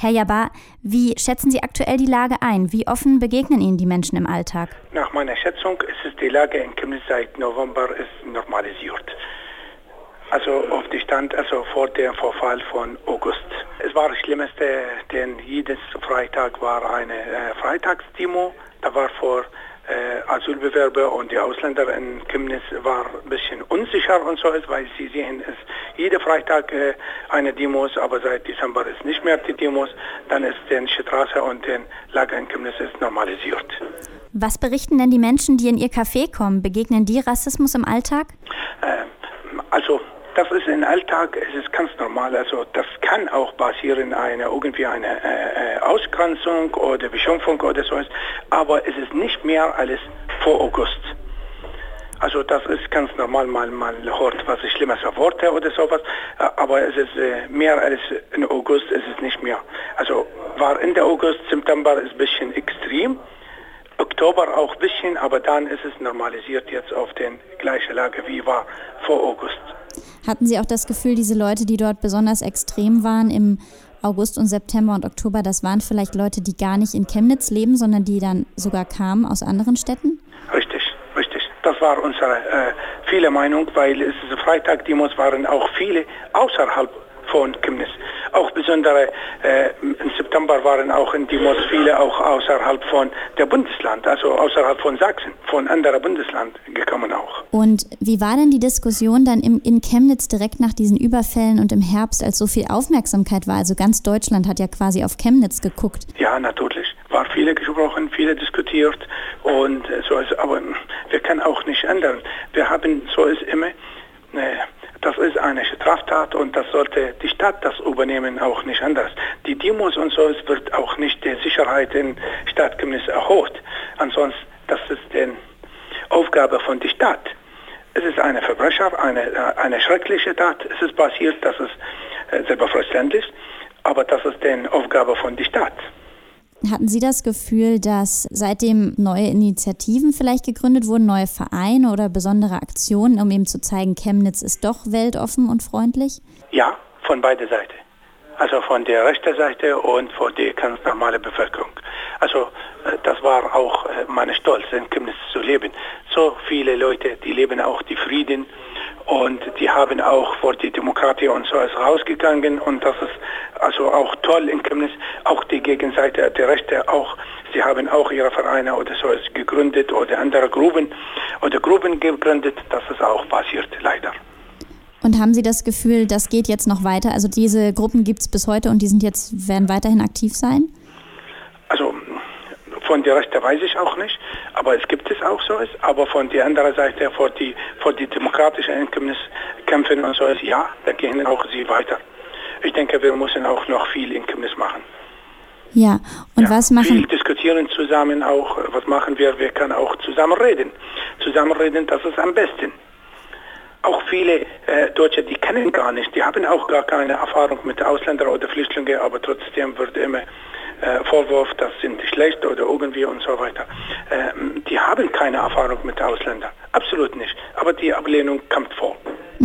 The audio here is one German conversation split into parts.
Herr Jabbar, wie schätzen Sie aktuell die Lage ein? Wie offen begegnen Ihnen die Menschen im Alltag? Nach meiner Schätzung ist es die Lage in Chemnitz seit November ist normalisiert. Also auf die Stand, also vor dem Vorfall von August. Es war das Schlimmste, denn jedes Freitag war eine Freitagsdemo. Da war vor Asylbewerber und die Ausländer in Chemnitz war ein bisschen unsicher und so ist, weil sie sehen, es jeder Freitag eine Demos, aber seit Dezember ist nicht mehr die Demos. Dann ist die Straße und die Lage in Chemnitz ist normalisiert. Was berichten denn die Menschen, die in Ihr Café kommen? Begegnen die Rassismus im Alltag? Also das ist im Alltag, es ist ganz normal, also das kann auch passieren, eine Ausgrenzung oder Beschimpfung oder so, aber es ist nicht mehr als vor August. Also das ist ganz normal, man hört was schlimmes Worte oder sowas, aber es ist mehr als in August, ist es nicht mehr. Also war Ende August, September ist ein bisschen extrem, Oktober auch ein bisschen, aber dann ist es normalisiert jetzt auf den gleichen Lage wie war vor August. Hatten Sie auch das Gefühl, diese Leute, die dort besonders extrem waren im August und September und Oktober, das waren vielleicht Leute, die gar nicht in Chemnitz leben, sondern die dann sogar kamen aus anderen Städten? Richtig. Das war unsere viele Meinung, weil es Freitag-Demos waren auch viele außerhalb von Chemnitz. Auch besonders im September waren auch in Demos viele auch außerhalb von der Bundesland, also außerhalb von Sachsen, von anderen Bundesland gekommen auch. Und wie war denn die Diskussion dann in Chemnitz direkt nach diesen Überfällen und im Herbst, als so viel Aufmerksamkeit war? Also ganz Deutschland hat ja quasi auf Chemnitz geguckt. Ja, natürlich. War viele gesprochen, viele diskutiert und so ist, aber wir können auch nicht ändern. Wir haben, so ist immer, das ist eine Straftat und das sollte die Stadt das übernehmen, auch nicht anders. Die Demos und so, es wird auch nicht die Sicherheit in Stadt Chemnitz erhöht. Ansonsten, das ist die Aufgabe von der Stadt. Es ist eine Verbrecher, eine schreckliche Tat. Es ist passiert, das ist selbstverständlich, aber das ist die Aufgabe von der Stadt. Hatten Sie das Gefühl, dass seitdem neue Initiativen vielleicht gegründet wurden, neue Vereine oder besondere Aktionen, um eben zu zeigen, Chemnitz ist doch weltoffen und freundlich? Ja, von beider Seite. Also von der rechten Seite und von der ganz normalen Bevölkerung. Also das war auch mein Stolz, in Chemnitz zu leben. So viele Leute, die leben auch die Frieden und die haben auch vor die Demokratie und so ist rausgegangen und das ist also auch toll in Chemnitz. Auch die Gegenseite, die Rechte auch, sie haben auch ihre Vereine oder so ist gegründet oder andere Gruppen gegründet. Das ist auch passiert, leider. Und haben Sie das Gefühl, das geht jetzt noch weiter? Also diese Gruppen gibt es bis heute und werden weiterhin aktiv sein? Also von der Rechte weiß ich auch nicht, aber es gibt es auch so ist. Aber von der anderen Seite, vor die demokratischen Kämpfen und so ist, ja, da gehen auch sie weiter. Ich denke, wir müssen auch noch viel in Chemnitz machen. Ja, und was machen... Viel diskutieren zusammen auch, was machen wir? Wir können auch zusammen reden. Zusammenreden, das ist am besten. Auch viele Deutsche, die kennen gar nicht, die haben auch gar keine Erfahrung mit Ausländern oder Flüchtlingen, aber trotzdem wird immer Vorwurf, das sind schlecht oder irgendwie und so weiter. Die haben keine Erfahrung mit Ausländern, absolut nicht. Aber die Ablehnung kommt vor.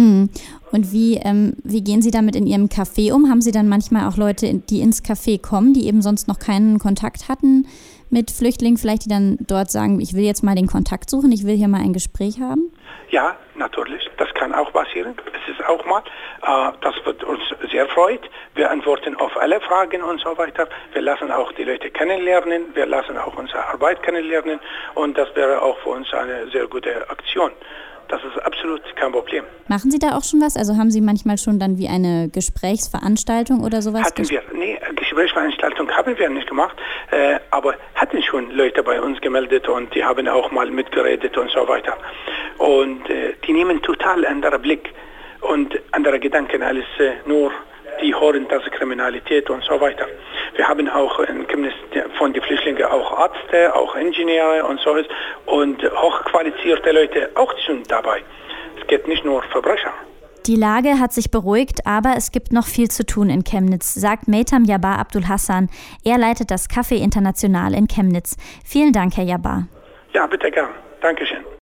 Und wie gehen Sie damit in Ihrem Café um? Haben Sie dann manchmal auch Leute, die ins Café kommen, die eben sonst noch keinen Kontakt hatten mit Flüchtlingen, vielleicht die dann dort sagen, ich will jetzt mal den Kontakt suchen, ich will hier mal ein Gespräch haben? Ja, natürlich, das kann auch passieren. Es ist auch mal, das wird uns sehr freut. Wir antworten auf alle Fragen und so weiter. Wir lassen auch die Leute kennenlernen, wir lassen auch unsere Arbeit kennenlernen und das wäre auch für uns eine sehr gute Aktion. Das ist absolut kein Problem. Machen Sie da auch schon was? Also haben Sie manchmal schon dann wie eine Gesprächsveranstaltung oder sowas? Gesprächsveranstaltung haben wir nicht gemacht, aber hatten schon Leute bei uns gemeldet und die haben auch mal mitgeredet und so weiter. Und die nehmen total anderen Blick und andere Gedanken als nur die hören das Kriminalität und so weiter. Wir haben auch in Chemnitz von den Flüchtlingen auch Ärzte, auch Ingenieure und so und hochqualifizierte Leute auch schon dabei. Es geht nicht nur Verbrecher. Die Lage hat sich beruhigt, aber es gibt noch viel zu tun in Chemnitz, sagt Meytam Jabbar Abdul Hassan. Er leitet das Café International in Chemnitz. Vielen Dank, Herr Jabbar. Ja, bitte gern. Dankeschön.